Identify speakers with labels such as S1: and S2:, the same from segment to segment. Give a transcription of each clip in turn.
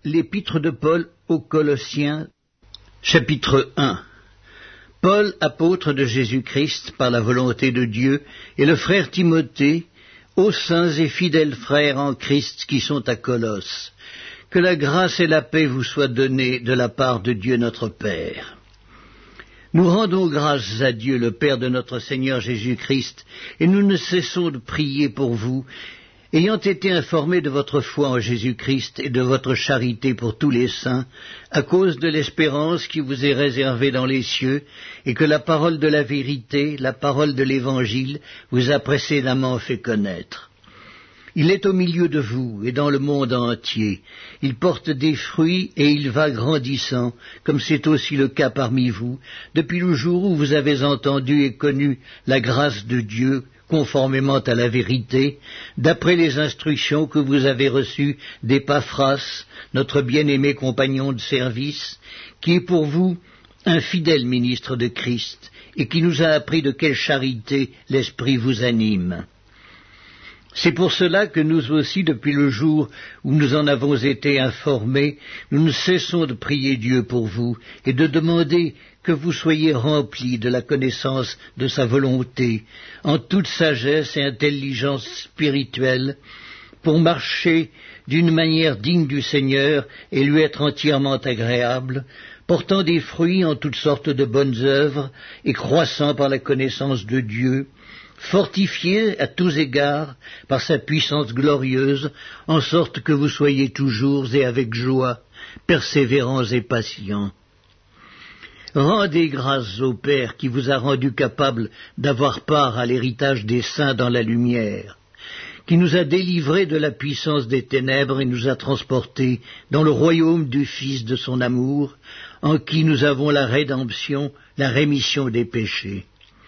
S1: L'épître de Paul aux Colossiens, chapitre 1. Paul, apôtre de Jésus-Christ par la volonté de Dieu, et le frère Timothée, aux saints et fidèles frères en Christ qui sont à Colosse. Que la grâce et la paix vous soient données de la part de Dieu notre Père. Nous rendons grâce à Dieu, le Père de notre Seigneur Jésus-Christ, et nous ne cessons de prier pour vous, ayant été informés de votre foi en Jésus-Christ et de votre charité pour tous les saints, à cause de l'espérance qui vous est réservée dans les cieux, et que la parole de la vérité, la parole de l'Évangile, vous a précédemment fait connaître. Il est au milieu de vous et dans le monde entier. Il porte des fruits et il va grandissant, comme c'est aussi le cas parmi vous, depuis le jour où vous avez entendu et connu la grâce de Dieu, conformément à la vérité, d'après les instructions que vous avez reçues d'Épaphras, notre bien-aimé compagnon de service, qui est pour vous un fidèle ministre de Christ, et qui nous a appris de quelle charité l'Esprit vous anime. C'est pour cela que nous aussi, depuis le jour où nous en avons été informés, nous ne cessons de prier Dieu pour vous et de demander que vous soyez remplis de la connaissance de sa volonté, en toute sagesse et intelligence spirituelle, pour marcher d'une manière digne du Seigneur et lui être entièrement agréable, portant des fruits en toutes sortes de bonnes œuvres et croissant par la connaissance de Dieu, fortifié à tous égards par sa puissance glorieuse, en sorte que vous soyez toujours et avec joie, persévérants et patients. Rendez grâce au Père qui vous a rendu capable d'avoir part à l'héritage des saints dans la lumière, qui nous a délivrés de la puissance des ténèbres et nous a transportés dans le royaume du Fils de son amour, en qui nous avons la rédemption, la rémission des péchés.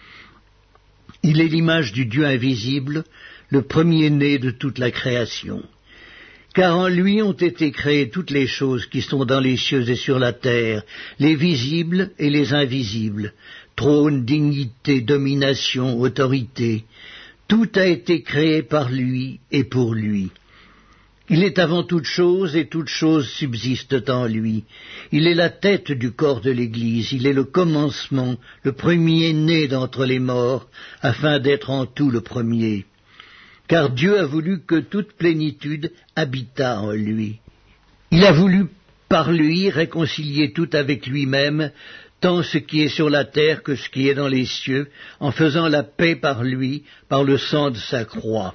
S1: Il est l'image du Dieu invisible, le premier-né de toute la création. Car en lui ont été créées toutes les choses qui sont dans les cieux et sur la terre, les visibles et les invisibles, trône, dignité, domination, autorité. Tout a été créé par lui et pour lui. Il est avant toute chose et toutes choses subsistent en lui. Il est la tête du corps de l'Église, il est le commencement, le premier-né d'entre les morts, afin d'être en tout le premier. Car Dieu a voulu que toute plénitude habitât en lui. Il a voulu par lui réconcilier tout avec lui-même, tant ce qui est sur la terre que ce qui est dans les cieux, en faisant la paix par lui, par le sang de sa croix.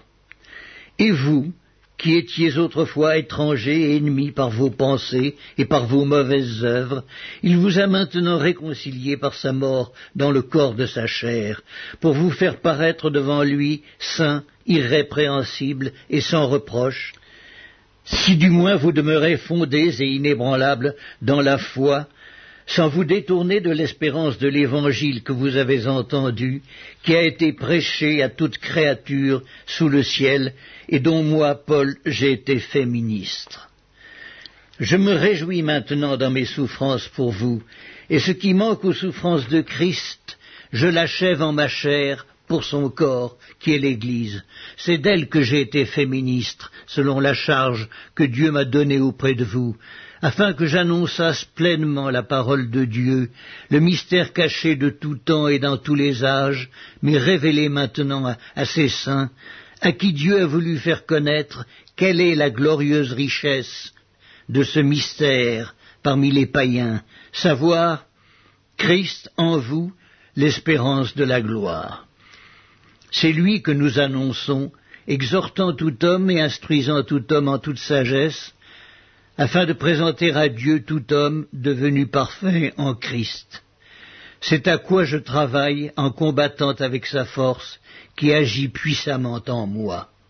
S1: Et vous, qui étiez autrefois étrangers et ennemis par vos pensées et par vos mauvaises œuvres, il vous a maintenant réconciliés par sa mort dans le corps de sa chair, pour vous faire paraître devant lui saints, irrépréhensibles et sans reproche, si du moins vous demeurez fondés et inébranlables dans la foi, sans vous détourner de l'espérance de l'Évangile que vous avez entendu, qui a été prêché à toute créature sous le ciel, et dont moi, Paul, j'ai été fait ministre. Je me réjouis maintenant dans mes souffrances pour vous, et ce qui manque aux souffrances de Christ, je l'achève en ma chair pour son corps, qui est l'Église. C'est d'elle que j'ai été fait ministre, selon la charge que Dieu m'a donnée auprès de vous, afin que j'annonçasse pleinement la parole de Dieu, le mystère caché de tout temps et dans tous les âges, mais révélé maintenant à ses saints, à qui Dieu a voulu faire connaître quelle est la glorieuse richesse de ce mystère parmi les païens, savoir Christ en vous, l'espérance de la gloire. C'est lui que nous annonçons, exhortant tout homme et instruisant tout homme en toute sagesse, afin de présenter à Dieu tout homme devenu parfait en Christ. C'est à quoi je travaille en combattant avec sa force qui agit puissamment en moi.